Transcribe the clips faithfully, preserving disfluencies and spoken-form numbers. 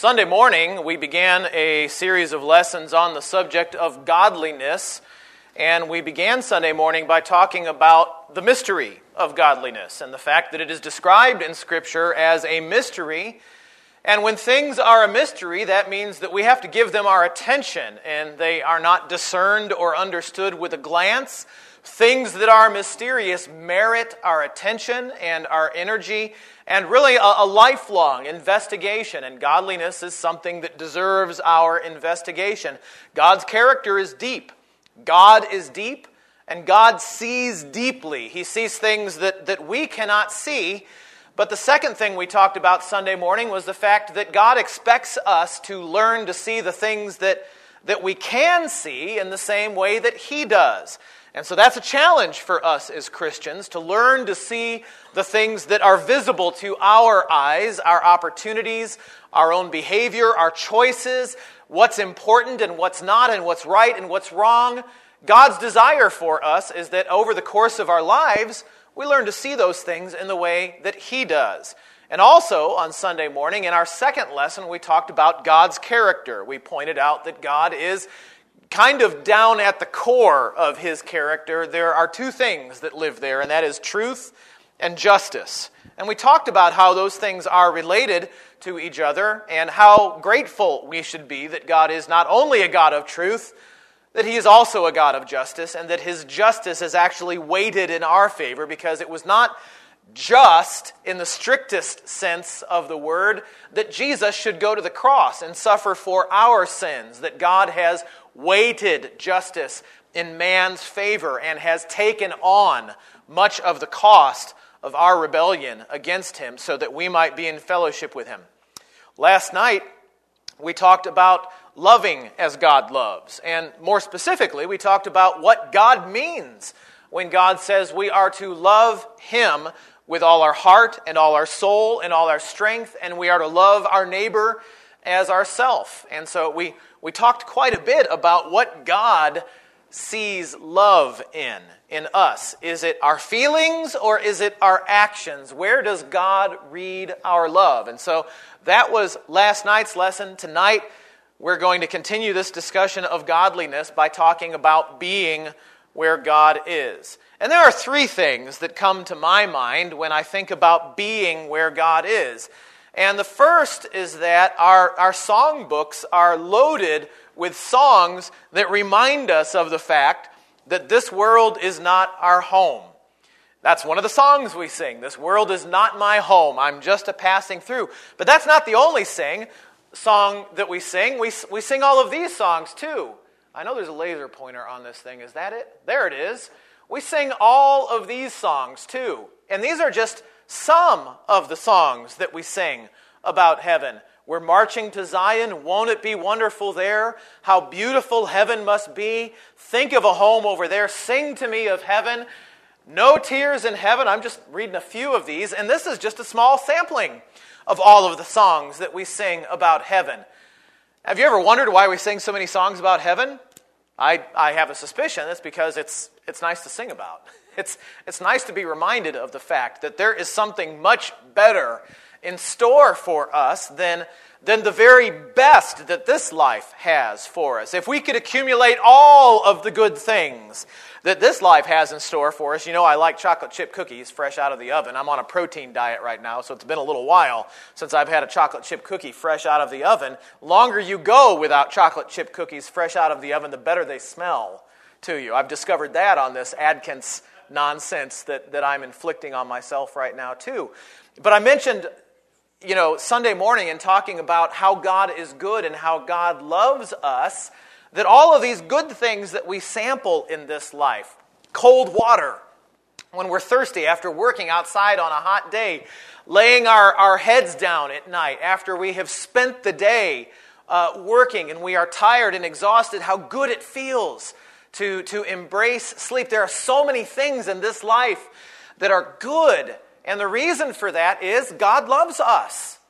Sunday morning, we began a series of lessons on the subject of godliness, and we began Sunday morning by talking about the mystery of godliness and the fact that it is described in Scripture as a mystery. And when things are a mystery, that means that we have to give them our attention, and they are not discerned or understood with a glance. Things that are mysterious merit our attention and our energy, and really a, a lifelong investigation. And godliness is something that deserves our investigation. God's character is deep. God is deep, and God sees deeply. He sees things that, that we cannot see. But the second thing we talked about Sunday morning was the fact that God expects us to learn to see the things that, that we can see in the same way that He does. And so that's a challenge for us as Christians, to learn to see the things that are visible to our eyes, our opportunities, our own behavior, our choices, what's important and what's not, and what's right and what's wrong. God's desire for us is that over the course of our lives, we learn to see those things in the way that He does. And also, on Sunday morning, in our second lesson, we talked about God's character. We pointed out that God is kind of down at the core of His character. There are two things that live there, and that is truth and justice. And we talked about how those things are related to each other and how grateful we should be that God is not only a God of truth, that He is also a God of justice, and that His justice is actually weighted in our favor, because it was not just in the strictest sense of the word that Jesus should go to the cross and suffer for our sins, that God has weighted justice in man's favor and has taken on much of the cost of our rebellion against Him so that we might be in fellowship with Him. Last night, we talked about loving as God loves. And more specifically, we talked about what God means when God says we are to love Him with all our heart and all our soul and all our strength, and we are to love our neighbor as ourself. And so we, we talked quite a bit about what God sees love in, in us. Is it our feelings or is it our actions? Where does God read our love? And so that was last night's lesson. Tonight, we're going to continue this discussion of godliness by talking about being where God is. And there are three things that come to my mind when I think about being where God is. And the first is that our, our songbooks are loaded with songs that remind us of the fact that this world is not our home. That's one of the songs we sing. This world is not my home. I'm just a passing through. But that's not the only sing. song that we sing. We, we sing all of these songs too. I know there's a laser pointer on this thing. Is that it? There it is. We sing all of these songs too. And these are just some of the songs that we sing about heaven. We're marching to Zion. Won't it be wonderful there? How beautiful heaven must be. Think of a home over there. Sing to me of heaven. No tears in heaven. I'm just reading a few of these. And this is just a small sampling of all of the songs that we sing about heaven. Have you ever wondered why we sing so many songs about heaven? I, I have a suspicion it's because it's it's nice to sing about. It's it's nice to be reminded of the fact that there is something much better in store for us than, than the very best that this life has for us. If we could accumulate all of the good things that this life has in store for us. You know, I like chocolate chip cookies fresh out of the oven. I'm on a protein diet right now, so it's been a little while since I've had a chocolate chip cookie fresh out of the oven. Longer you go without chocolate chip cookies fresh out of the oven, the better they smell to you. I've discovered that on this Adkins nonsense that, that I'm inflicting on myself right now too. But I mentioned, you know, Sunday morning in talking about how God is good and how God loves us, that all of these good things that we sample in this life, cold water when we're thirsty after working outside on a hot day, laying our, our heads down at night after we have spent the day uh, working and we are tired and exhausted, how good it feels to, to embrace sleep. There are so many things in this life that are good, and the reason for that is God loves us.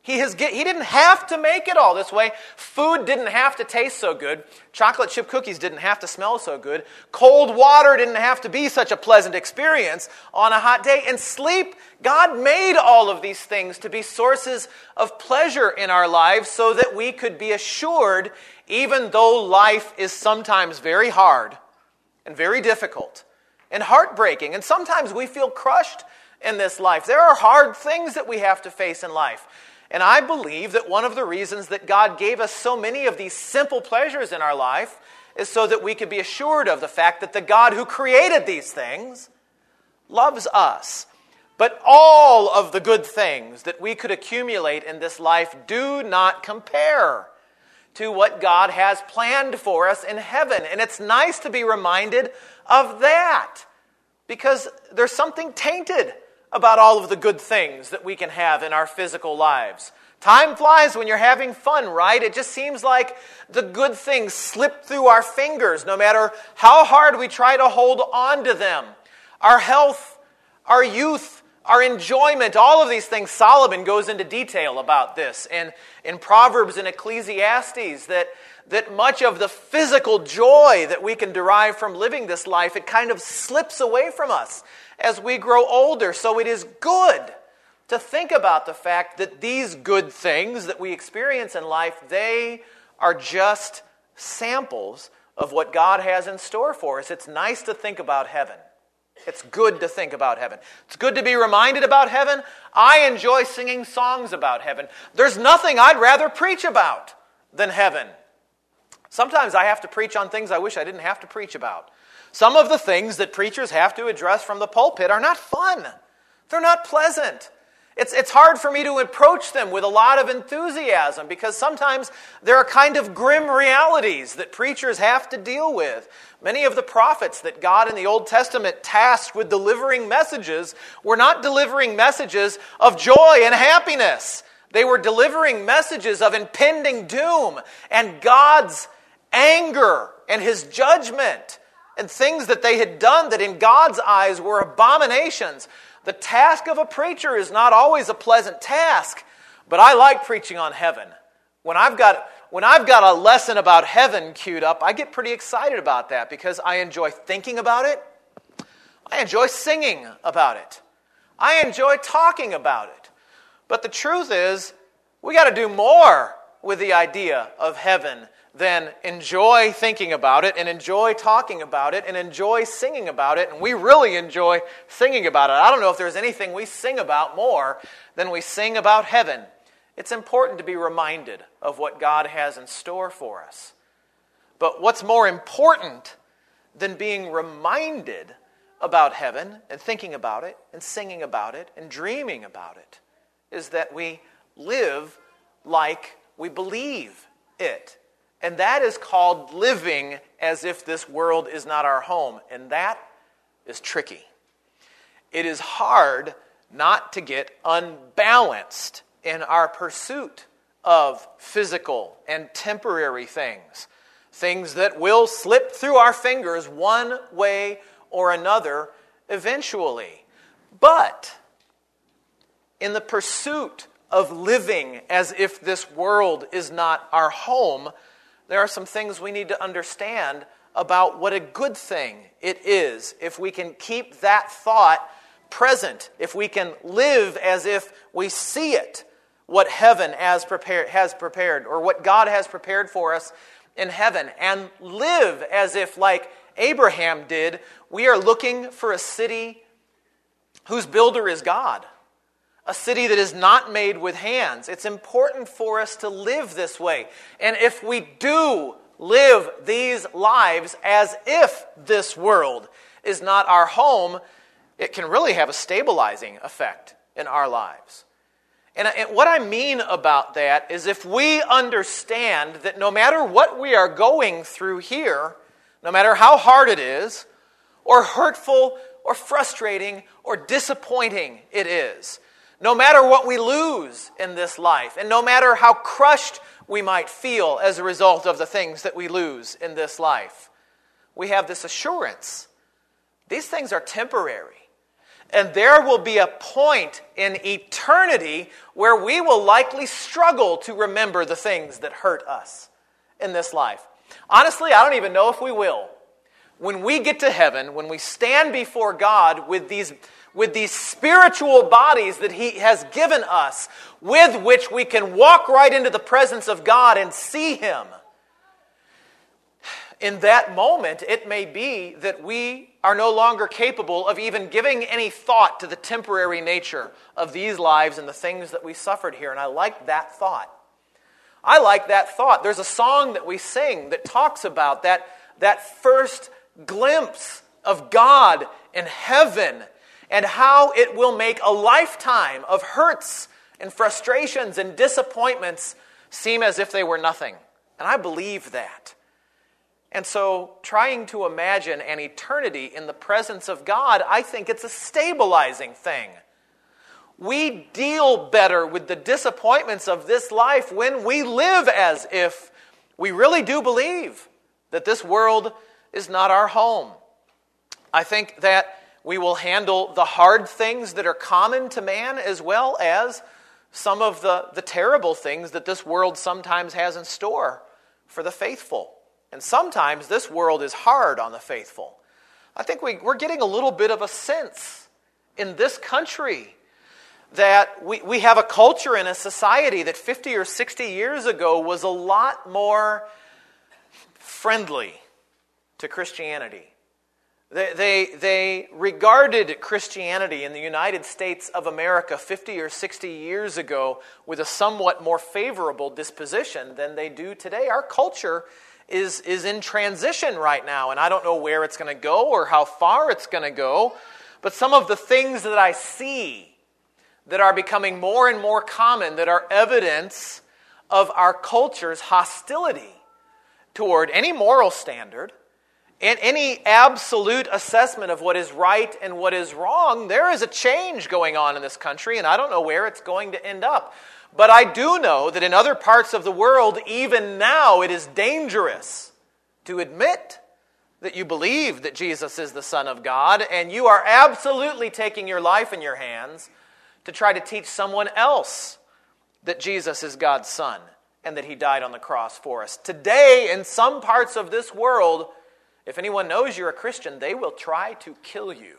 He, has get, he didn't have to make it all this way. Food didn't have to taste so good. Chocolate chip cookies didn't have to smell so good. Cold water didn't have to be such a pleasant experience on a hot day. And sleep, God made all of these things to be sources of pleasure in our lives so that we could be assured, even though life is sometimes very hard and very difficult and heartbreaking, and sometimes we feel crushed in this life. There are hard things that we have to face in life. And I believe that one of the reasons that God gave us so many of these simple pleasures in our life is so that we could be assured of the fact that the God who created these things loves us. But all of the good things that we could accumulate in this life do not compare to what God has planned for us in heaven. And it's nice to be reminded of that, because there's something tainted about all of the good things that we can have in our physical lives. Time flies when you're having fun, right? It just seems like the good things slip through our fingers no matter how hard we try to hold on to them. Our health, our youth, our enjoyment, all of these things. Solomon goes into detail about this in, in Proverbs and Ecclesiastes, that, that much of the physical joy that we can derive from living this life, it kind of slips away from us as we grow older. So it is good to think about the fact that these good things that we experience in life, they are just samples of what God has in store for us. It's nice to think about heaven. It's good to think about heaven. It's good to be reminded about heaven. I enjoy singing songs about heaven. There's nothing I'd rather preach about than heaven. Sometimes I have to preach on things I wish I didn't have to preach about. Some of the things that preachers have to address from the pulpit are not fun. They're not pleasant. It's, it's hard for me to approach them with a lot of enthusiasm because sometimes there are kind of grim realities that preachers have to deal with. Many of the prophets that God in the Old Testament tasked with delivering messages were not delivering messages of joy and happiness. They were delivering messages of impending doom and God's anger and His judgment, and things that they had done that in God's eyes were abominations. The task of a preacher is not always a pleasant task, but I like preaching on heaven. When I've got, when I've got a lesson about heaven queued up, I get pretty excited about that because I enjoy thinking about it. I enjoy singing about it. I enjoy talking about it. But the truth is, we got to do more with the idea of heaven than enjoy thinking about it and enjoy talking about it and enjoy singing about it. And we really enjoy singing about it. I don't know if there's anything we sing about more than we sing about heaven. It's important to be reminded of what God has in store for us. But what's more important than being reminded about heaven and thinking about it and singing about it and dreaming about it is that we live like we believe it. And that is called living as if this world is not our home. And that is tricky. It is hard not to get unbalanced in our pursuit of physical and temporary things. Things that will slip through our fingers one way or another eventually. But in the pursuit of living as if this world is not our home, there are some things we need to understand about what a good thing it is if we can keep that thought present, if we can live as if we see it, what heaven has prepared, has prepared, or what God has prepared for us in heaven, and live as if, like Abraham did, we are looking for a city whose builder is God. A city that is not made with hands. It's important for us to live this way. And if we do live these lives as if this world is not our home, it can really have a stabilizing effect in our lives. And what I mean about that is if we understand that no matter what we are going through here, no matter how hard it is, or hurtful, or frustrating, or disappointing it is, no matter what we lose in this life, and no matter how crushed we might feel as a result of the things that we lose in this life, we have this assurance. These things are temporary. And there will be a point in eternity where we will likely struggle to remember the things that hurt us in this life. Honestly, I don't even know if we will. When we get to heaven, when we stand before God with these, with these spiritual bodies that He has given us, with which we can walk right into the presence of God and see Him, in that moment, it may be that we are no longer capable of even giving any thought to the temporary nature of these lives and the things that we suffered here. And I like that thought. I like that thought. There's a song that we sing that talks about that, that first glimpse of God in heaven and how it will make a lifetime of hurts and frustrations and disappointments seem as if they were nothing. And I believe that. And so, trying to imagine an eternity in the presence of God, I think it's a stabilizing thing. We deal better with the disappointments of this life when we live as if we really do believe that this world is not our home. I think that we will handle the hard things that are common to man as well as some of the, the terrible things that this world sometimes has in store for the faithful. And sometimes this world is hard on the faithful. I think we, we're getting a little bit of a sense in this country that we, we have a culture and a society that fifty or sixty years ago was a lot more friendly to Christianity. They, they, they regarded Christianity in the United States of America fifty or sixty years ago with a somewhat more favorable disposition than they do today. Our culture is, is in transition right now, and I don't know where it's going to go or how far it's going to go, but some of the things that I see that are becoming more and more common, that are evidence of our culture's hostility toward any moral standard and any absolute assessment of what is right and what is wrong. There is a change going on in this country, and I don't know where it's going to end up. But I do know that in other parts of the world, even now, it is dangerous to admit that you believe that Jesus is the Son of God, and you are absolutely taking your life in your hands to try to teach someone else that Jesus is God's Son and that He died on the cross for us. Today, in some parts of this world, if anyone knows you're a Christian, they will try to kill you.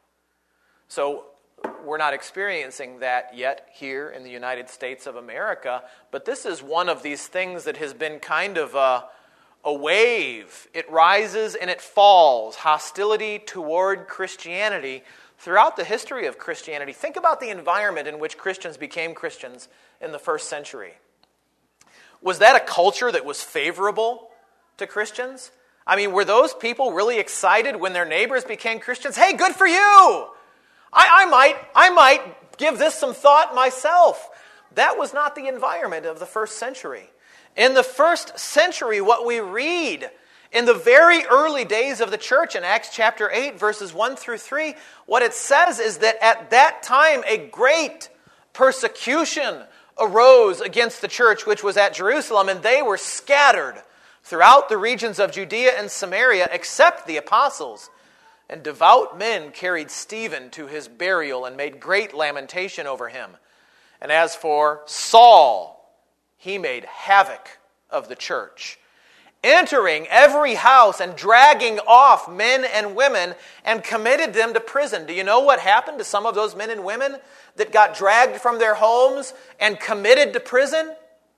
So we're not experiencing that yet here in the United States of America, but this is one of these things that has been kind of a, a wave. It rises and it falls. Hostility toward Christianity throughout the history of Christianity. Think about the environment in which Christians became Christians in the first century. Was that a culture that was favorable to Christians? I mean, were those people really excited when their neighbors became Christians? Hey, good for you! I, I might, I might give this some thought myself. That was not the environment of the first century. In the first century, what we read in the very early days of the church in Acts chapter eight, verses one through three, what it says is that at that time a great persecution arose against the church which was at Jerusalem, and they were scattered throughout the regions of Judea and Samaria, except the apostles. And devout men carried Stephen to his burial and made great lamentation over him. And as for Saul, he made havoc of the church, entering every house and dragging off men and women and committed them to prison. Do you know what happened to some of those men and women that got dragged from their homes and committed to prison?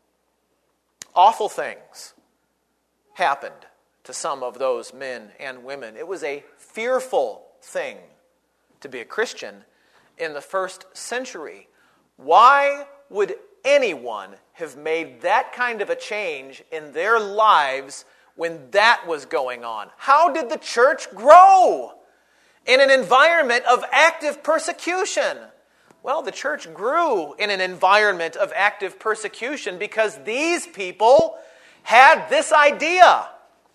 Awful things happened to some of those men and women. It was a fearful thing to be a Christian in the first century. Why would anyone have made that kind of a change in their lives when that was going on? How did the church grow in an environment of active persecution? Well, the church grew in an environment of active persecution because these people had this idea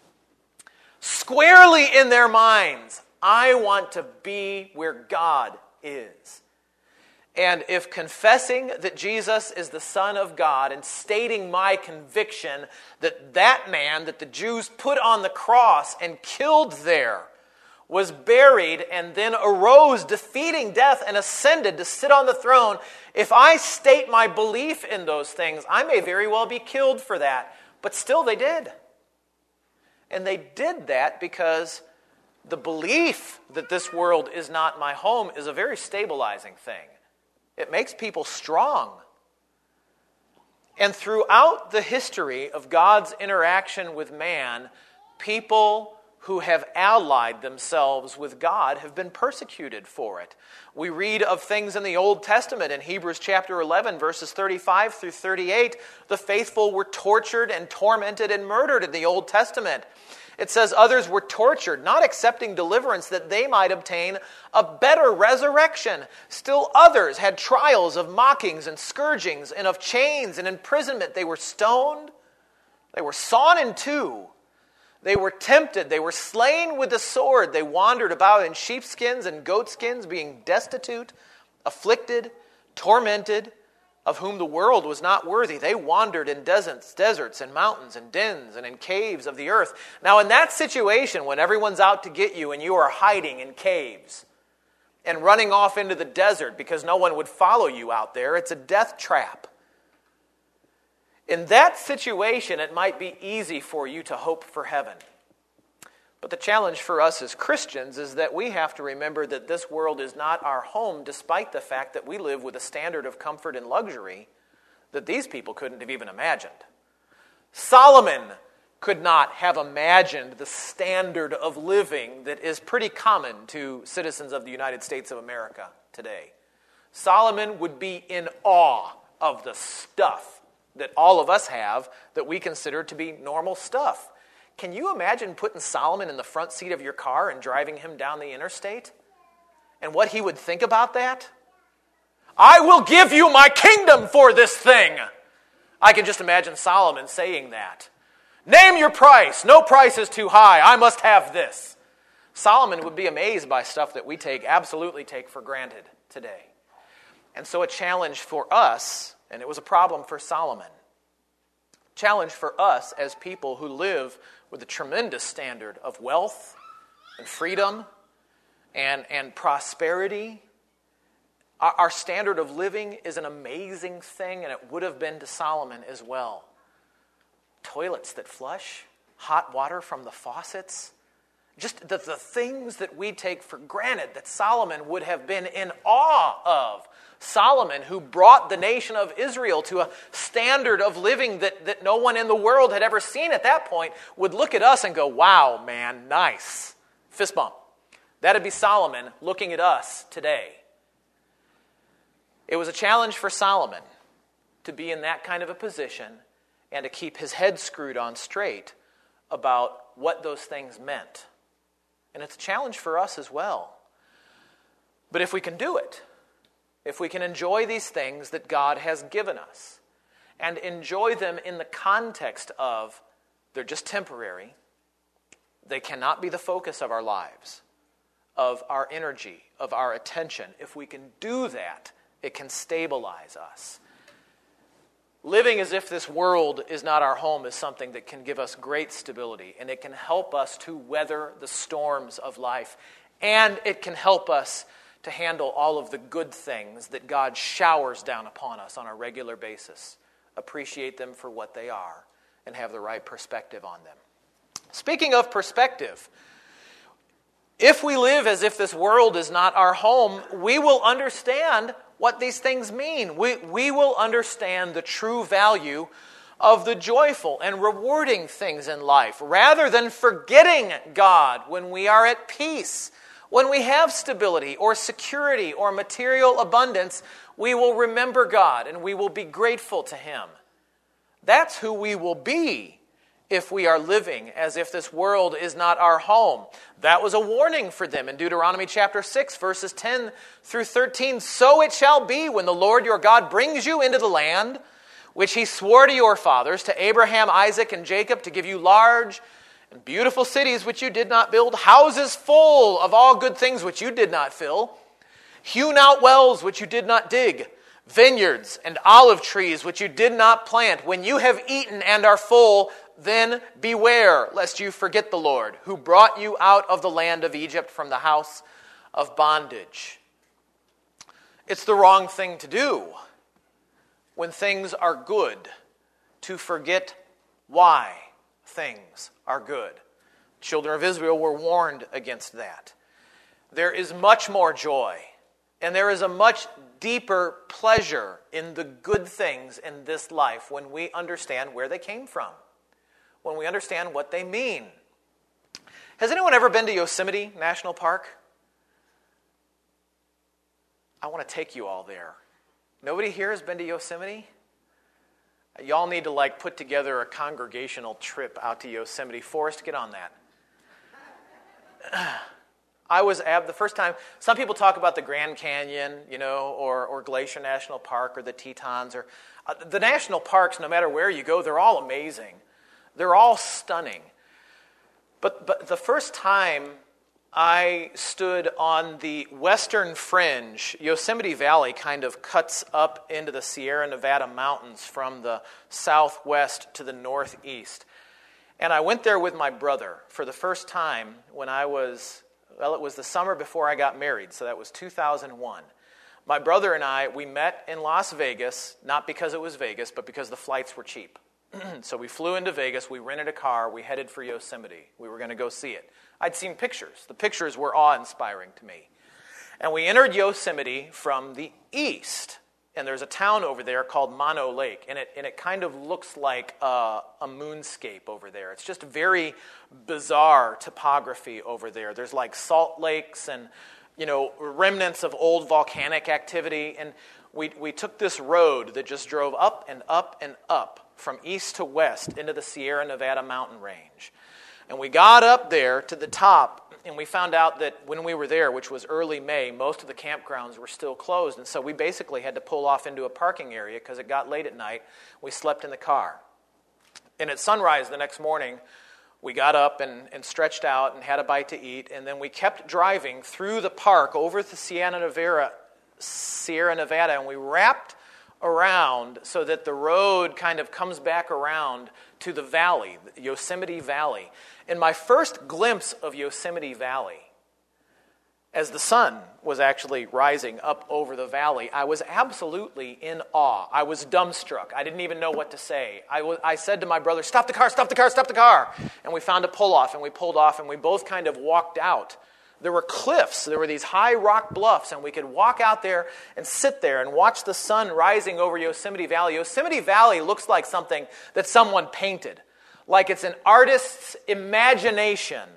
squarely in their minds. I want to be where God is. And if confessing that Jesus is the Son of God and stating my conviction that that man that the Jews put on the cross and killed there was buried, and then arose, defeating death, and ascended to sit on the throne, if I state my belief in those things, I may very well be killed for that. But still they did. And they did that because the belief that this world is not my home is a very stabilizing thing. It makes people strong. And throughout the history of God's interaction with man, people who have allied themselves with God have been persecuted for it. We read of things in the Old Testament in Hebrews chapter eleven, verses thirty-five through thirty-eight. The faithful were tortured and tormented and murdered in the Old Testament. It says others were tortured, not accepting deliverance that they might obtain a better resurrection. Still others had trials of mockings and scourgings and of chains and imprisonment. They were stoned. They were sawn in two. They were tempted. They were slain with the sword. They wandered about in sheepskins and goatskins, being destitute, afflicted, tormented, of whom the world was not worthy. They wandered in deserts, deserts and mountains and dens and in caves of the earth. Now, in that situation, when everyone's out to get you and you are hiding in caves and running off into the desert because no one would follow you out there, it's a death trap. In that situation, it might be easy for you to hope for heaven. But the challenge for us as Christians is that we have to remember that this world is not our home, despite the fact that we live with a standard of comfort and luxury that these people couldn't have even imagined. Solomon could not have imagined the standard of living that is pretty common to citizens of the United States of America today. Solomon would be in awe of the stuff that all of us have that we consider to be normal stuff. Can you imagine putting Solomon in the front seat of your car and driving him down the interstate? And what he would think about that? I will give you my kingdom for this thing. I can just imagine Solomon saying that. Name your price. No price is too high. I must have this. Solomon would be amazed by stuff that we take, absolutely take for granted today. And so a challenge for us, and it was a problem for Solomon, challenge for us as people who live with a tremendous standard of wealth and freedom and, and prosperity. Our, our standard of living is an amazing thing, and it would have been to Solomon as well. Toilets that flush, hot water from the faucets, just the, the things that we take for granted that Solomon would have been in awe of. Solomon, who brought the nation of Israel to a standard of living that, that no one in the world had ever seen at that point, would look at us and go, wow, man, nice. Fist bump. That'd be Solomon looking at us today. It was a challenge for Solomon to be in that kind of a position and to keep his head screwed on straight about what those things meant. And it's a challenge for us as well. But if we can do it, if we can enjoy these things that God has given us, and enjoy them in the context of they're just temporary, they cannot be the focus of our lives, of our energy, of our attention. If we can do that, it can stabilize us. Living as if this world is not our home is something that can give us great stability, and it can help us to weather the storms of life, and it can help us to handle all of the good things that God showers down upon us on a regular basis. Appreciate them for what they are and have the right perspective on them. Speaking of perspective, if we live as if this world is not our home, we will understand what these things mean. We, we will understand the true value of the joyful and rewarding things in life, rather than forgetting God when we are at peace. When we have stability or security or material abundance, we will remember God and we will be grateful to Him. That's who we will be if we are living as if this world is not our home. That was a warning for them in Deuteronomy chapter six, verses ten through thirteen. So it shall be when the Lord your God brings you into the land which He swore to your fathers, to Abraham, Isaac, and Jacob, to give you large and beautiful cities which you did not build, houses full of all good things which you did not fill, hewn out wells which you did not dig, vineyards and olive trees which you did not plant. When you have eaten and are full, then beware lest you forget the Lord, who brought you out of the land of Egypt from the house of bondage. It's the wrong thing to do when things are good, to forget why things are good. Children of Israel were warned against that. There is much more joy, and there is a much deeper pleasure in the good things in this life when we understand where they came from, when we understand what they mean. Has anyone ever been to Yosemite National Park? I want to take you all there. Nobody here has been to Yosemite? Y'all need to like put together a congregational trip out to Yosemite. Forrest, get on that. I was ab the first time. Some people talk about the Grand Canyon, you know, or or Glacier National Park, or the Tetons, or uh, the national parks. No matter where you go, they're all amazing. They're all stunning. But but the first time I stood on the western fringe, Yosemite Valley kind of cuts up into the Sierra Nevada mountains from the southwest to the northeast. And I went there with my brother for the first time when I was, well, it was the summer before I got married, so that was two thousand one. My brother and I, we met in Las Vegas, not because it was Vegas, but because the flights were cheap. So we flew into Vegas, we rented a car, we headed for Yosemite. We were going to go see it. I'd seen pictures. The pictures were awe-inspiring to me. And we entered Yosemite from the east. And there's a town over there called Mono Lake. And it, and it kind of looks like a, a moonscape over there. It's just very bizarre topography over there. There's like salt lakes and, you know, remnants of old volcanic activity. And we, we took this road that just drove up and up and up from east to west into the Sierra Nevada mountain range. And we got up there to the top, and we found out that when we were there, which was early May, most of the campgrounds were still closed. And so we basically had to pull off into a parking area because it got late at night. We slept in the car. And at sunrise the next morning, we got up and, and stretched out and had a bite to eat. And then we kept driving through the park over the Sierra Nevada, Sierra Nevada, and we wrapped around so that the road kind of comes back around to the valley, Yosemite Valley. And my first glimpse of Yosemite Valley, as the sun was actually rising up over the valley, I was absolutely in awe. I was dumbstruck. I didn't even know what to say. I, was, I said to my brother, stop the car, stop the car, stop the car. And we found a pull-off, and we pulled off, and we both kind of walked out. There were cliffs. There were these high rock bluffs, and we could walk out there and sit there and watch the sun rising over Yosemite Valley. Yosemite Valley looks like something that someone painted, like it's an artist's imagination.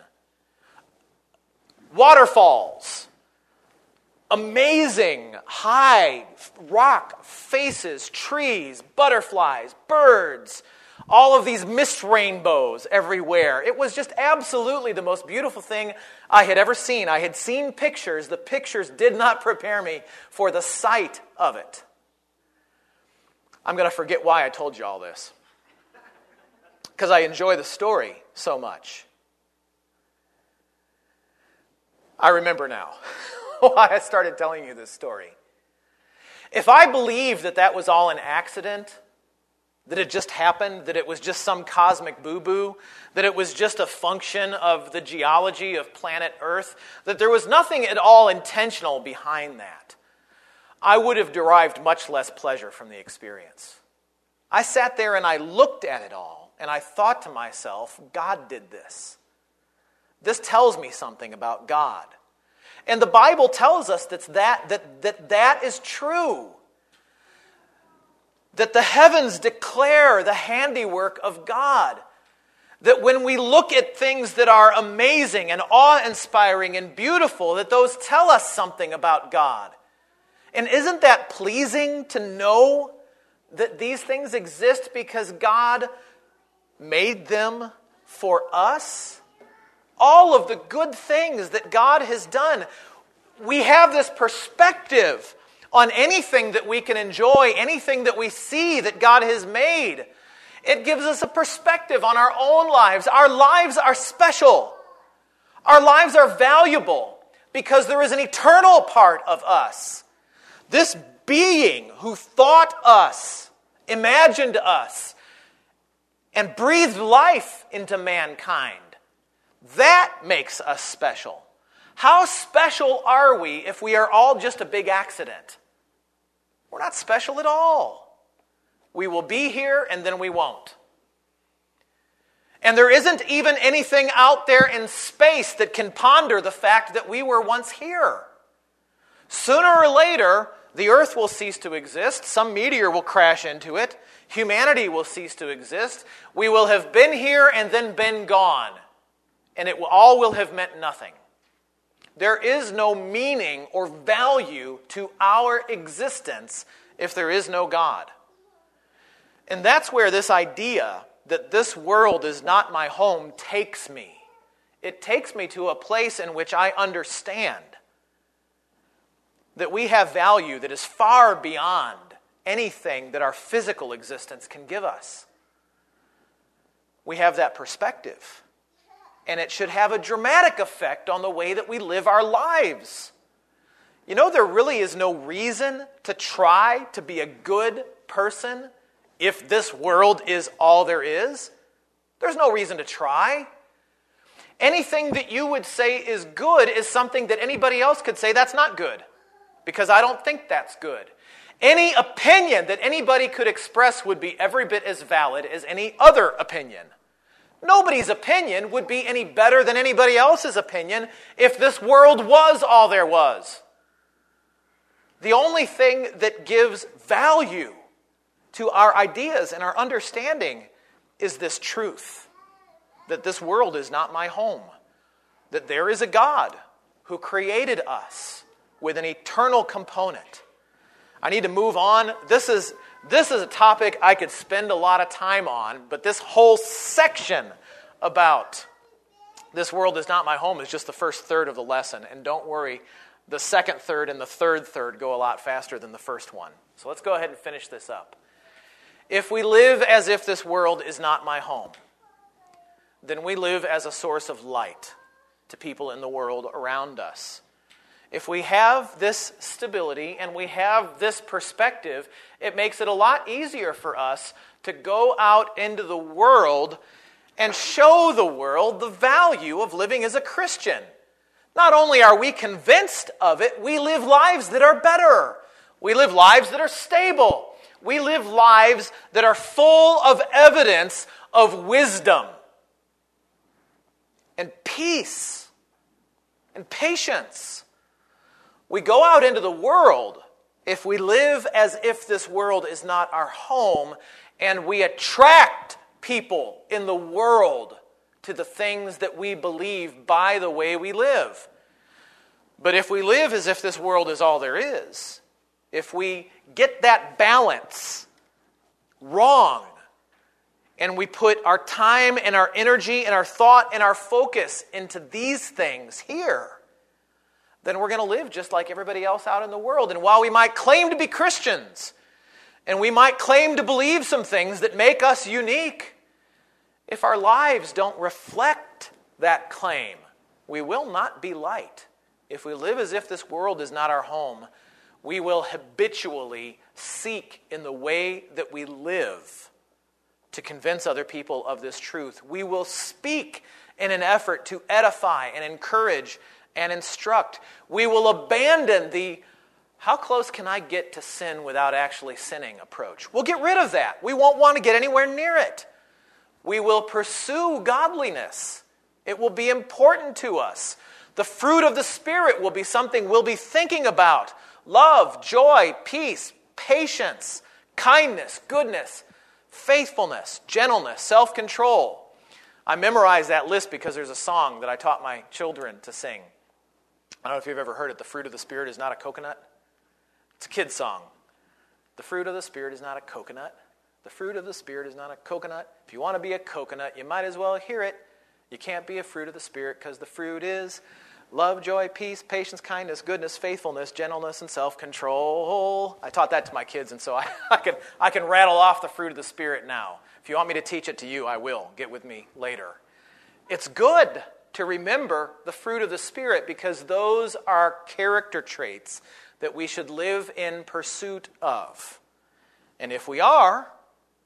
Waterfalls, amazing high rock faces, trees, butterflies, birds, all of these mist rainbows everywhere. It was just absolutely the most beautiful thing I had ever seen. I had seen pictures. The pictures did not prepare me for the sight of it. I'm going to forget why I told you all this, because I enjoy the story so much. I remember now why I started telling you this story. If I believed that that was all an accident, that it just happened, that it was just some cosmic boo-boo, that it was just a function of the geology of planet Earth, that there was nothing at all intentional behind that, I would have derived much less pleasure from the experience. I sat there and I looked at it all, and I thought to myself, God did this. This tells me something about God. And the Bible tells us that's that, that, that that is true. That the heavens declare the handiwork of God. That when we look at things that are amazing and awe-inspiring and beautiful, that those tell us something about God. And isn't that pleasing to know that these things exist because God made them for us? All of the good things that God has done. We have this perspective on anything that we can enjoy, anything that we see that God has made. It gives us a perspective on our own lives. Our lives are special. Our lives are valuable because there is an eternal part of us. This being who thought us, imagined us, and breathed life into mankind. That makes us special. How special are we if we are all just a big accident? We're not special at all. We will be here and then we won't. And there isn't even anything out there in space that can ponder the fact that we were once here. Sooner or later, the earth will cease to exist. Some meteor will crash into it. Humanity will cease to exist. We will have been here and then been gone. And it will, all will have meant nothing. There is no meaning or value to our existence if there is no God. And that's where this idea that this world is not my home takes me. It takes me to a place in which I understand that we have value that is far beyond anything that our physical existence can give us. We have that perspective. And it should have a dramatic effect on the way that we live our lives. You know, there really is no reason to try to be a good person if this world is all there is. There's no reason to try. Anything that you would say is good is something that anybody else could say that's not good, because I don't think that's good. Any opinion that anybody could express would be every bit as valid as any other opinion. Nobody's opinion would be any better than anybody else's opinion if this world was all there was. The only thing that gives value to our ideas and our understanding is this truth, that this world is not my home, that there is a God who created us with an eternal component. I need to move on. This is This is a topic I could spend a lot of time on, but this whole section about this world is not my home is just the first third of the lesson. And don't worry, the second third and the third third go a lot faster than the first one. So let's go ahead and finish this up. If we live as if this world is not my home, then we live as a source of light to people in the world around us. If we have this stability and we have this perspective, it makes it a lot easier for us to go out into the world and show the world the value of living as a Christian. Not only are we convinced of it, we live lives that are better. We live lives that are stable. We live lives that are full of evidence of wisdom and peace and patience. We go out into the world if we live as if this world is not our home, and we attract people in the world to the things that we believe by the way we live. But if we live as if this world is all there is, if we get that balance wrong, and we put our time and our energy and our thought and our focus into these things here, then we're going to live just like everybody else out in the world. And while we might claim to be Christians, and we might claim to believe some things that make us unique, if our lives don't reflect that claim, we will not be light. If we live as if this world is not our home, we will habitually seek in the way that we live to convince other people of this truth. We will speak in an effort to edify and encourage and instruct. We will abandon the how close can I get to sin without actually sinning approach. We'll get rid of that. We won't want to get anywhere near it. We will pursue godliness. It will be important to us. The fruit of the Spirit will be something we'll be thinking about. Love, joy, peace, patience, kindness, goodness, faithfulness, gentleness, self-control. I memorized that list because there's a song that I taught my children to sing. I don't know if you've ever heard it. The fruit of the Spirit is not a coconut. It's a kid's song. The fruit of the Spirit is not a coconut. The fruit of the Spirit is not a coconut. If you want to be a coconut, you might as well hear it. You can't be a fruit of the Spirit because the fruit is love, joy, peace, patience, kindness, goodness, faithfulness, gentleness, and self-control. I taught that to my kids, and so I, I can I can rattle off the fruit of the Spirit now. If you want me to teach it to you, I will. Get with me later. It's good to remember the fruit of the Spirit because those are character traits that we should live in pursuit of. And if we are,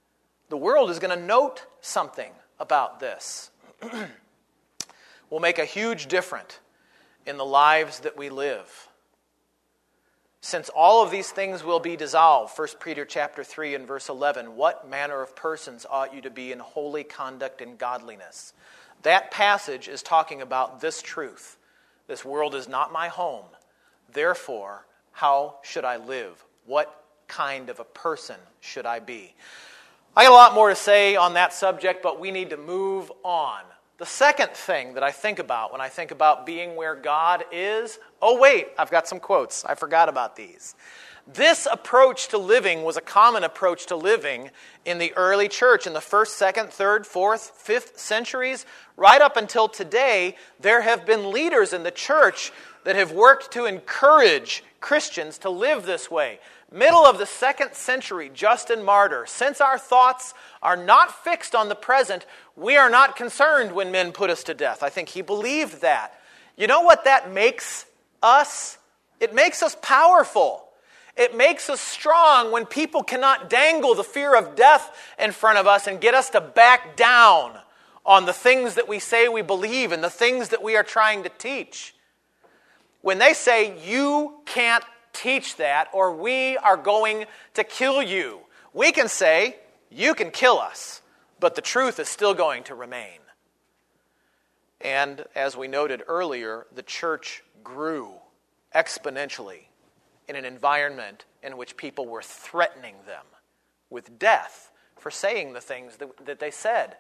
The world is going to note something about this. Will make a huge difference in the lives that we live. Since all of these things will be dissolved, First Peter chapter three and verse eleven, what manner of persons ought you to be in holy conduct and godliness? That passage is talking about this truth. This world is not my home. Therefore, how should I live? What kind of a person should I be? I got a lot more to say on that subject, but we need to move on. The second thing that I think about when I think about being where God is, oh wait, I've got some quotes. I forgot about these. This approach to living was a common approach to living in the early church. In the first, second, third, fourth, fifth centuries, right up until today, there have been leaders in the church that have worked to encourage Christians to live this way. Middle of the second century, Justin Martyr, since our thoughts are not fixed on the present, we are not concerned when men put us to death. I think he believed that. You know what that makes us? It makes us powerful. It makes us strong when people cannot dangle the fear of death in front of us and get us to back down on the things that we say we believe and the things that we are trying to teach. When they say, you can't teach that, or we are going to kill you, we can say, you can kill us, but the truth is still going to remain. And as we noted earlier, the church grew exponentially in an environment in which people were threatening them with death for saying the things that, that they said.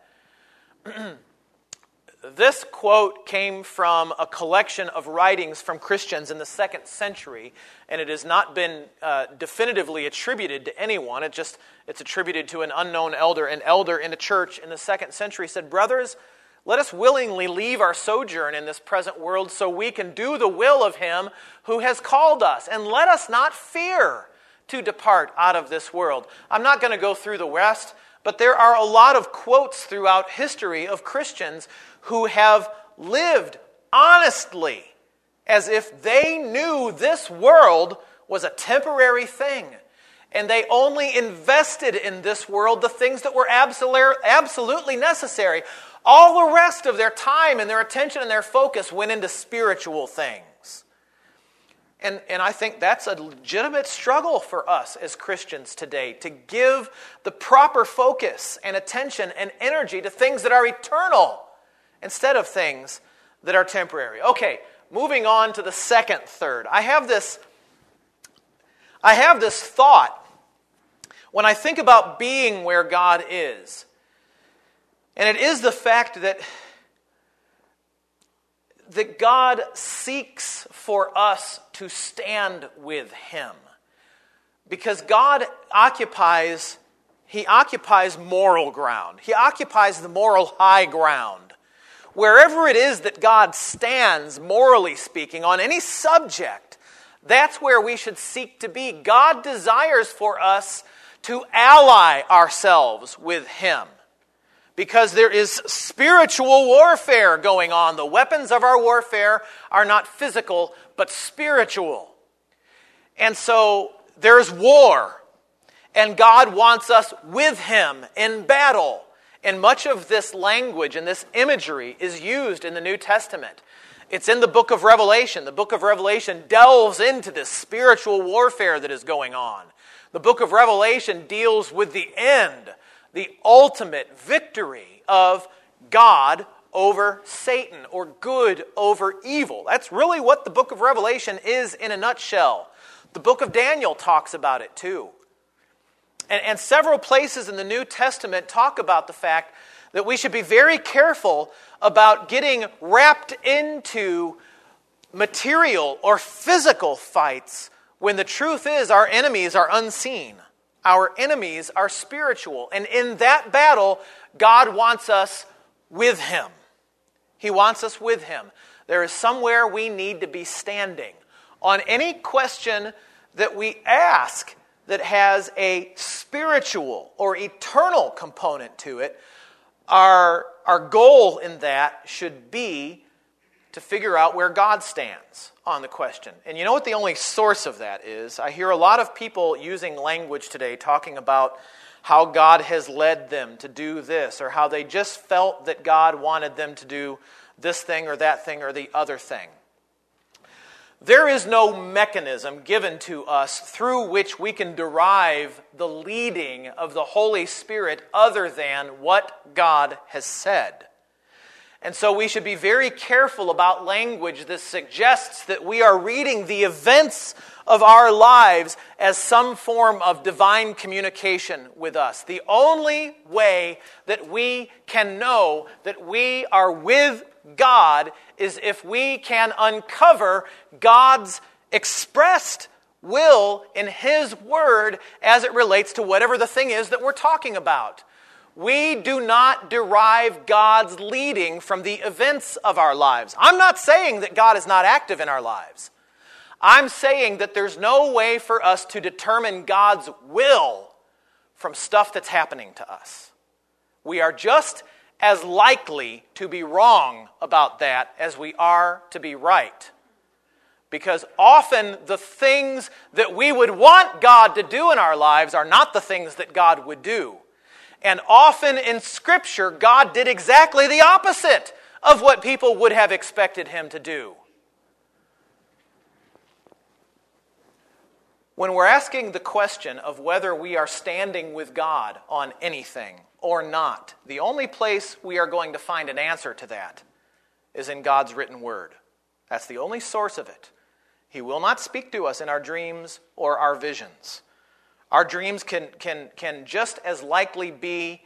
This quote came from a collection of writings from Christians in the second century, and it has not been uh, definitively attributed to anyone. It just it's attributed to an unknown elder. An elder in a church in the second century said, "Brothers, let us willingly leave our sojourn in this present world so we can do the will of him who has called us, and let us not fear to depart out of this world." I'm not going to go through the rest, but there are a lot of quotes throughout history of Christians who have lived honestly as if they knew this world was a temporary thing, and they only invested in this world the things that were absolutely necessary. All the rest of their time and their attention and their focus went into spiritual things. And, and I think that's a legitimate struggle for us as Christians today, to give the proper focus and attention and energy to things that are eternal instead of things that are temporary. Okay, moving on to the second third. I have this, I have this thought when I think about being where God is. And it is the fact that, that God seeks for us to stand with Him. Because God occupies, He occupies moral ground. He occupies the moral high ground. Wherever it is that God stands, morally speaking, on any subject, that's where we should seek to be. God desires for us to ally ourselves with Him, because there is spiritual warfare going on. The weapons of our warfare are not physical, but spiritual. And so there's war, and God wants us with Him in battle. And much of this language and this imagery is used in the New Testament. It's in the book of Revelation. The book of Revelation delves into this spiritual warfare that is going on. The book of Revelation deals with the end, the ultimate victory of God over Satan, or good over evil. That's really what the book of Revelation is in a nutshell. The book of Daniel talks about it too. And, and several places in the New Testament talk about the fact that we should be very careful about getting wrapped into material or physical fights when the truth is our enemies are unseen. Our enemies are spiritual. And in that battle, God wants us with Him. He wants us with Him. There is somewhere we need to be standing. On any question that we ask that has a spiritual or eternal component to it, our, our goal in that should be to figure out where God stands on the question. And you know what the only source of that is? I hear a lot of people using language today talking about how God has led them to do this, or how they just felt that God wanted them to do this thing or that thing or the other thing. There is no mechanism given to us through which we can derive the leading of the Holy Spirit other than what God has said. And so we should be very careful about language that suggests that we are reading the events of our lives as some form of divine communication with us. The only way that we can know that we are with God is if we can uncover God's expressed will in His Word as it relates to whatever the thing is that we're talking about. We do not derive God's leading from the events of our lives. I'm not saying that God is not active in our lives. I'm saying that there's no way for us to determine God's will from stuff that's happening to us. We are just as likely to be wrong about that as we are to be right. Because often the things that we would want God to do in our lives are not the things that God would do. And often in Scripture, God did exactly the opposite of what people would have expected Him to do. When we're asking the question of whether we are standing with God on anything or not, the only place we are going to find an answer to that is in God's written word. That's the only source of it. He will not speak to us in our dreams or our visions. Our dreams can, can, can just as likely be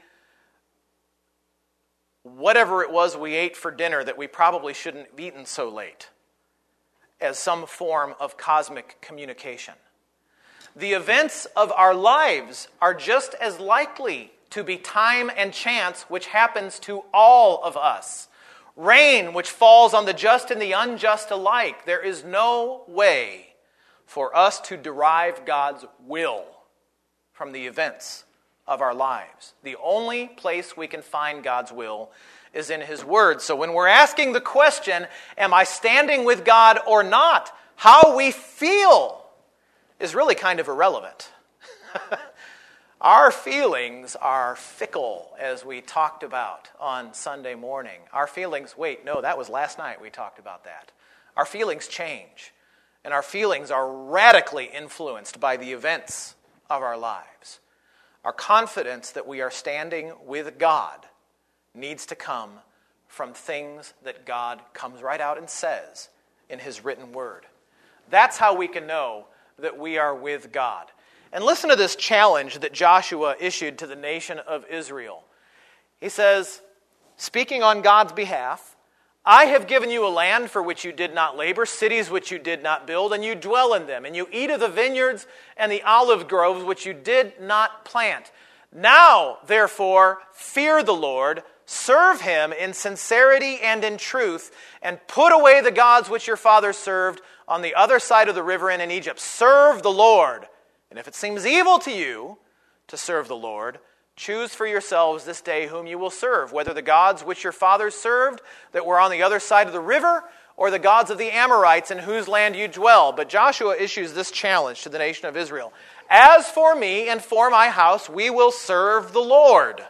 whatever it was we ate for dinner that we probably shouldn't have eaten so late, as some form of cosmic communication. The events of our lives are just as likely to be time and chance, which happens to all of us. Rain, which falls on the just and the unjust alike. There is no way for us to derive God's will from the events of our lives. The only place we can find God's will is in His Word. So when we're asking the question, am I standing with God or not, how we feel is really kind of irrelevant. Our feelings are fickle, as we talked about on Sunday morning. Our feelings, wait, no, that was last night we talked about that. Our feelings change, and our feelings are radically influenced by the events of our lives. Our confidence that we are standing with God needs to come from things that God comes right out and says in His written word. That's how we can know that we are with God. And listen to this challenge that Joshua issued to the nation of Israel. He says, speaking on God's behalf, I have given you a land for which you did not labor, cities which you did not build, and you dwell in them, and you eat of the vineyards and the olive groves which you did not plant. Now, therefore, fear the Lord, serve Him in sincerity and in truth, and put away the gods which your fathers served on the other side of the river and in Egypt. Serve the Lord. And if it seems evil to you to serve the Lord, choose for yourselves this day whom you will serve, whether the gods which your fathers served that were on the other side of the river, or the gods of the Amorites in whose land you dwell. But Joshua issues this challenge to the nation of Israel. As for me and for my house, we will serve the Lord.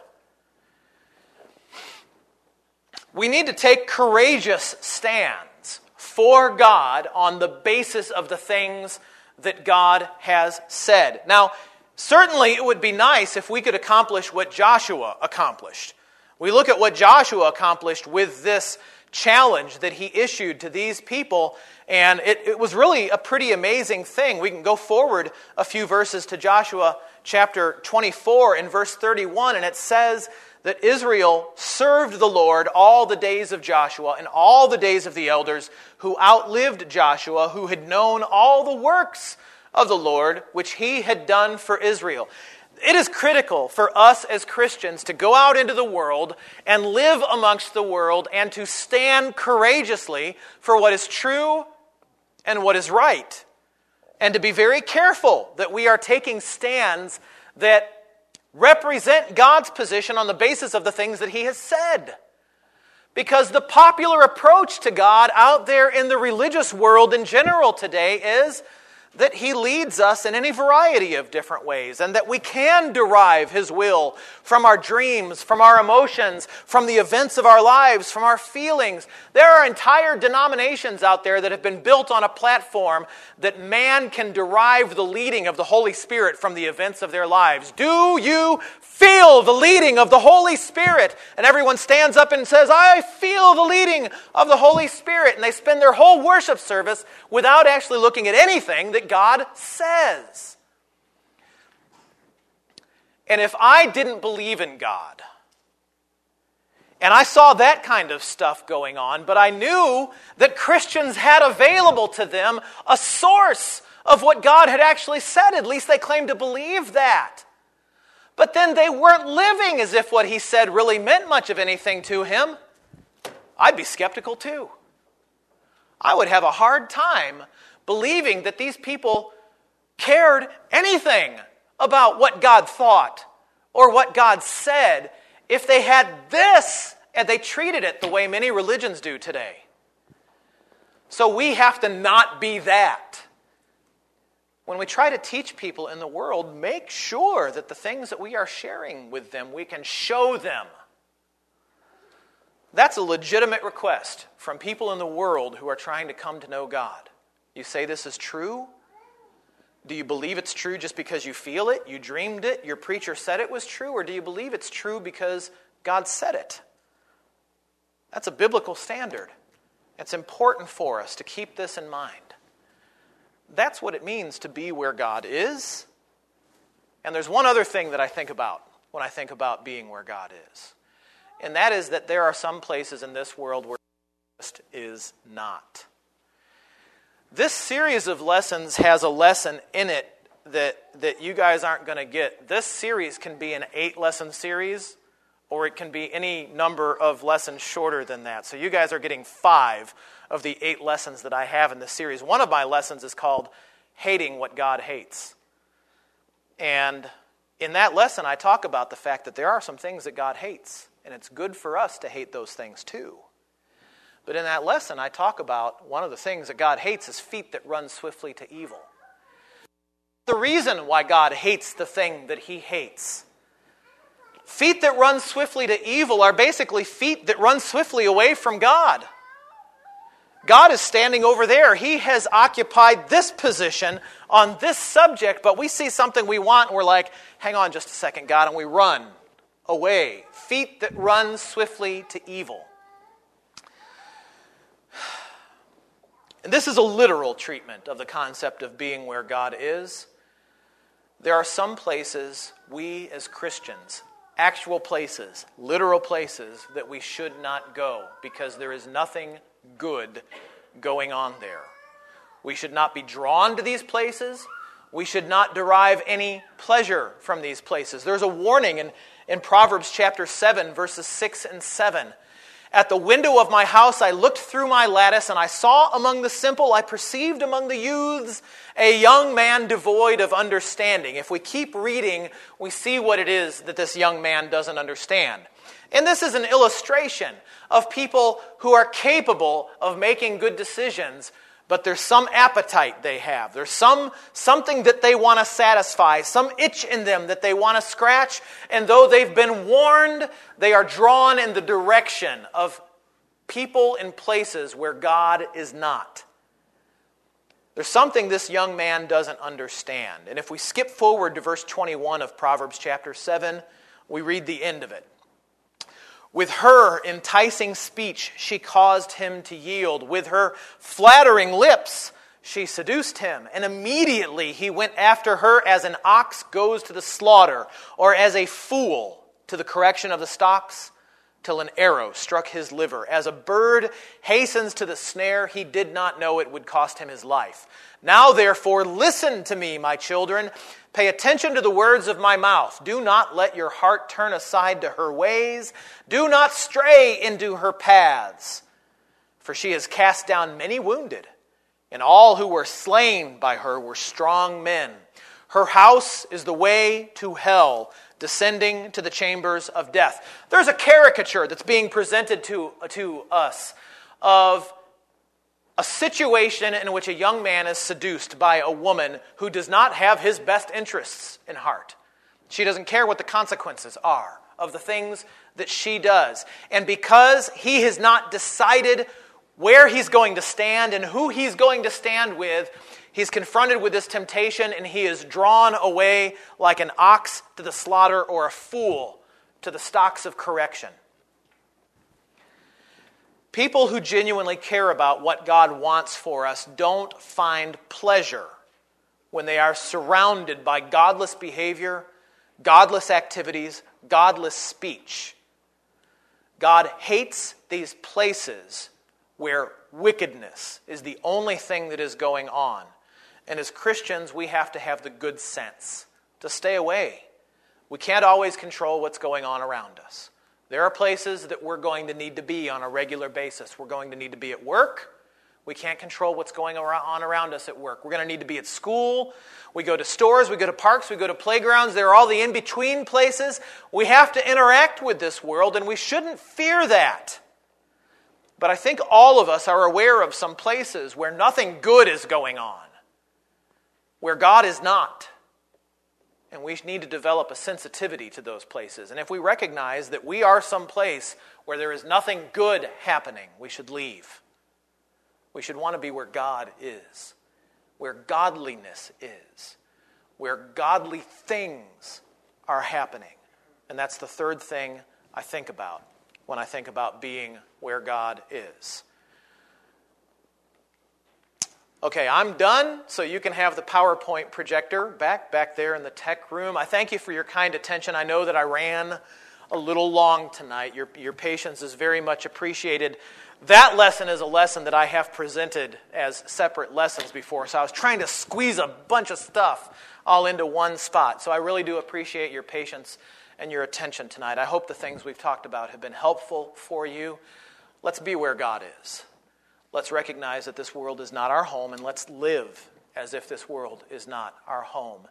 We need to take courageous stands for God on the basis of the things that God has said. Now, certainly it would be nice if we could accomplish what Joshua accomplished. We look at what Joshua accomplished with this challenge that he issued to these people, and it, it was really a pretty amazing thing. We can go forward a few verses to Joshua chapter twenty-four and verse thirty-one, and it says that Israel served the Lord all the days of Joshua and all the days of the elders who outlived Joshua, who had known all the works of the Lord, which He had done for Israel. It is critical for us as Christians to go out into the world and live amongst the world and to stand courageously for what is true and what is right. And to be very careful that we are taking stands that represent God's position on the basis of the things that He has said. Because the popular approach to God out there in the religious world in general today is that he leads us in any variety of different ways, and that we can derive his will from our dreams, from our emotions, from the events of our lives, from our feelings. There are entire denominations out there that have been built on a platform that man can derive the leading of the Holy Spirit from the events of their lives. Do you feel the leading of the Holy Spirit? And everyone stands up and says, I feel the leading of the Holy Spirit. And they spend their whole worship service without actually looking at anything that God says. And if I didn't believe in God, and I saw that kind of stuff going on, but I knew that Christians had available to them a source of what God had actually said, at least they claimed to believe that. But then they weren't living as if what he said really meant much of anything to him, I'd be skeptical too. I would have a hard time believing that these people cared anything about what God thought or what God said if they had this and they treated it the way many religions do today. So we have to not be that. When we try to teach people in the world, make sure that the things that we are sharing with them, we can show them. That's a legitimate request from people in the world who are trying to come to know God. You say this is true? Do you believe it's true just because you feel it, you dreamed it, your preacher said it was true, or do you believe it's true because God said it? That's a biblical standard. It's important for us to keep this in mind. That's what it means to be where God is. And there's one other thing that I think about when I think about being where God is. And that is that there are some places in this world where God just is not. This series of lessons has a lesson in it that, that you guys aren't going to get. This series can be an eight-lesson series, or it can be any number of lessons shorter than that. So you guys are getting five of the eight lessons that I have in this series. One of my lessons is called Hating What God Hates. And in that lesson, I talk about the fact that there are some things that God hates, and it's good for us to hate those things too. But in that lesson, I talk about one of the things that God hates is feet that run swiftly to evil. The reason why God hates the thing that he hates. Feet that run swiftly to evil are basically feet that run swiftly away from God. God is standing over there. He has occupied this position on this subject, but we see something we want and we're like, hang on just a second, God, and we run away. Feet that run swiftly to evil. And this is a literal treatment of the concept of being where God is. There are some places we as Christians, actual places, literal places, that we should not go because there is nothing good going on there. We should not be drawn to these places. We should not derive any pleasure from these places. There's a warning in, in Proverbs chapter seven, verses six and seven. At the window of my house I looked through my lattice, and I saw among the simple, I perceived among the youths, a young man devoid of understanding. If we keep reading, we see what it is that this young man doesn't understand. And this is an illustration of people who are capable of making good decisions, but there's some appetite they have. There's some something that they want to satisfy, some itch in them that they want to scratch, and though they've been warned, they are drawn in the direction of people in places where God is not. There's something this young man doesn't understand. And if we skip forward to verse twenty-one of Proverbs chapter seven, we read the end of it. With her enticing speech, she caused him to yield. With her flattering lips, she seduced him. And immediately he went after her as an ox goes to the slaughter, or as a fool to the correction of the stocks, till an arrow struck his liver. As a bird hastens to the snare, he did not know it would cost him his life. Now, therefore, listen to me, my children. Pay attention to the words of my mouth. Do not let your heart turn aside to her ways. Do not stray into her paths. For she has cast down many wounded, and all who were slain by her were strong men. Her house is the way to hell, descending to the chambers of death. There's a caricature that's being presented to, to us of a situation in which a young man is seduced by a woman who does not have his best interests in heart. She doesn't care what the consequences are of the things that she does. And because he has not decided where he's going to stand and who he's going to stand with, he's confronted with this temptation and he is drawn away like an ox to the slaughter or a fool to the stocks of correction. People who genuinely care about what God wants for us don't find pleasure when they are surrounded by godless behavior, godless activities, godless speech. God hates these places where wickedness is the only thing that is going on. And as Christians, we have to have the good sense to stay away. We can't always control what's going on around us. There are places that we're going to need to be on a regular basis. We're going to need to be at work. We can't control what's going on around us at work. We're going to need to be at school. We go to stores, we go to parks, we go to playgrounds. There are all the in-between places. We have to interact with this world, and we shouldn't fear that. But I think all of us are aware of some places where nothing good is going on, where God is not. And we need to develop a sensitivity to those places. And if we recognize that we are someplace where there is nothing good happening, we should leave. We should want to be where God is, where godliness is, where godly things are happening. And that's the third thing I think about when I think about being where God is. Okay, I'm done, so you can have the PowerPoint projector back, back there in the tech room. I thank you for your kind attention. I know that I ran a little long tonight. Your, your patience is very much appreciated. That lesson is a lesson that I have presented as separate lessons before, so I was trying to squeeze a bunch of stuff all into one spot. So I really do appreciate your patience and your attention tonight. I hope the things we've talked about have been helpful for you. Let's be where God is. Let's recognize that this world is not our home, and let's live as if this world is not our home.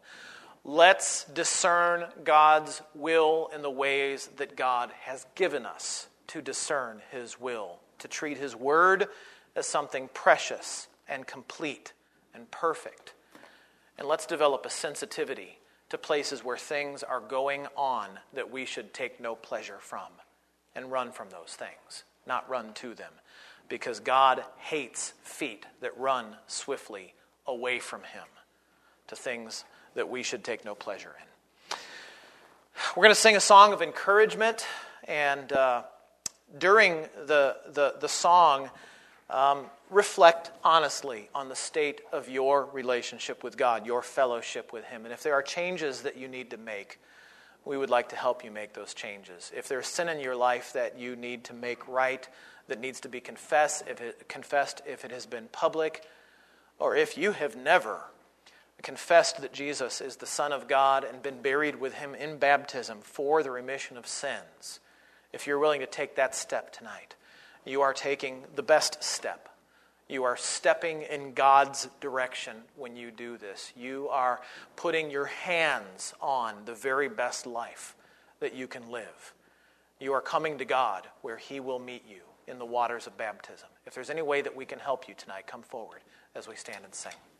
Let's discern God's will in the ways that God has given us to discern His will, to treat His word as something precious and complete and perfect. And let's develop a sensitivity to places where things are going on that we should take no pleasure from and run from those things, not run to them. Because God hates feet that run swiftly away from Him to things that we should take no pleasure in. We're going to sing a song of encouragement, and uh, during the, the, the song, um, reflect honestly on the state of your relationship with God, your fellowship with Him. And if there are changes that you need to make, we would like to help you make those changes. If there's sin in your life that you need to make right, that needs to be confessed if it, confessed if it has been public, or if you have never confessed that Jesus is the Son of God and been buried with Him in baptism for the remission of sins, if you're willing to take that step tonight, you are taking the best step. You are stepping in God's direction when you do this. You are putting your hands on the very best life that you can live. You are coming to God where He will meet you in the waters of baptism. If there's any way that we can help you tonight, come forward as we stand and sing.